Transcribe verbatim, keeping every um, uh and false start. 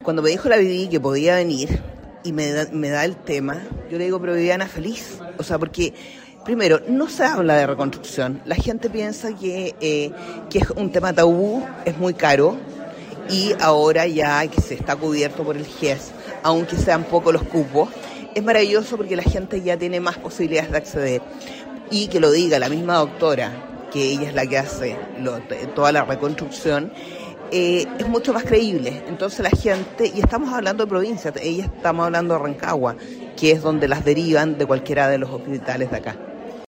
Cuando me dijo la Vivi que podía venir y me da, me da el tema, yo le digo, pero Viviana, feliz. O sea, porque primero, no se habla de reconstrucción. La gente piensa que, eh, que es un tema tabú, es muy caro, y ahora ya que se está cubierto por el G E S, aunque sean pocos los cupos, es maravilloso porque la gente ya tiene más posibilidades de acceder. Y que lo diga la misma doctora, que ella es la que hace lo, toda la reconstrucción, eh, es mucho más creíble. Entonces la gente, y estamos hablando de provincia, ella estamos hablando de Rancagua, que es donde las derivan de cualquiera de los hospitales de acá.